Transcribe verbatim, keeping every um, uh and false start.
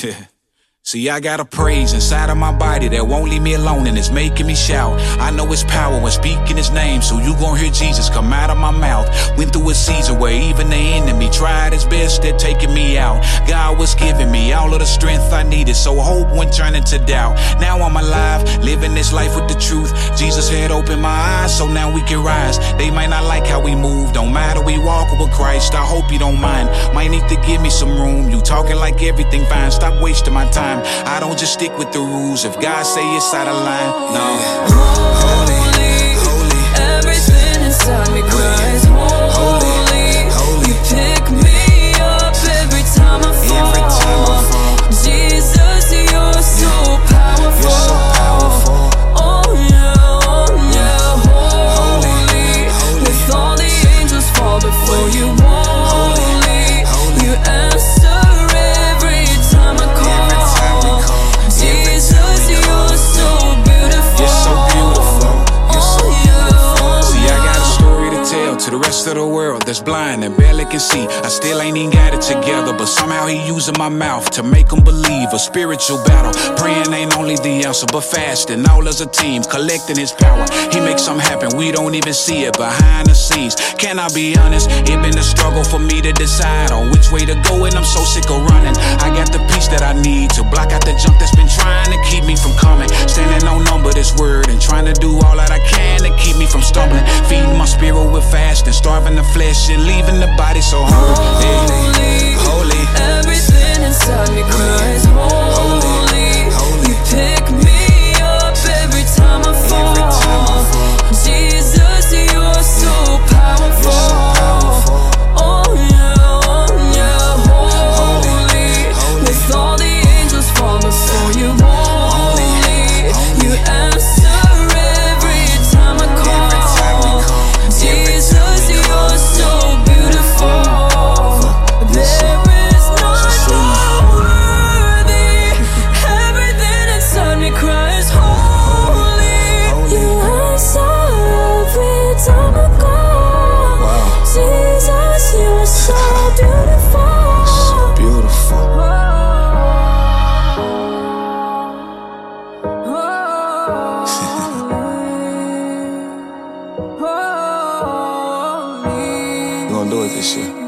See, I got a praise inside of my body that won't leave me alone, and it's making me shout. I know it's power when speaking his name, so you gon' hear Jesus come out of my mouth. Went through a season where even the enemy tried his best at taking me out. God was giving me all of the strength I needed, so hope went turning to doubt. Now I'm alive, living this life with the truth. Jesus had opened my eyes, so now we can rise. They might not like how we move, don't matter, we walk with Christ. I hope you don't mind, might need to give me some room. You talking like everything fine, stop wasting my time. I don't just stick with the rules. If God say it's out of line, no. Holy, holy, everything inside me cries holy, holy. You pick me up every time I fall. Every time I fall. Jesus, you're so powerful. You're so powerful. Oh yeah, oh yeah, holy, holy. With all the angels fall before you. Holy, holy. You answer every time I call. Jesus, you're so beautiful. You're so beautiful. You're so beautiful. See, I got a story to tell to the rest of the world that's blind and barely can see. I still ain't even got it together, but somehow he using my mouth to make them believe. A spiritual battle, praying ain't only the answer, but fasting, all as a team, collecting his power. He makes something happen, we don't even see it behind the scenes. Can I be honest? It been a struggle for me to decide on which way to go, and I'm so sick of running. I got the peace that I need to block out the junk that's been trying to keep me from coming. Standing on number this word and trying to do all that I can to keep me from stumbling. Feeding my spirit with fasting, starving the flesh and leaving the body so hungry. Holy, holy, everything inside me cries holy, holy. You pick me up every time I fall. Every time I fall. Jesus, you're so powerful. You're so powerful. Oh yeah, oh yeah, holy, holy. With all the angels fall before you. Holy, you answer every time I call. Every time we call. Jesus, you're so beautiful. There is none more worthy. Everything inside me cries holy. You answer every time I call. Wow. Jesus, you're so beautiful. So beautiful. Holy, holy. You gonna do it this year?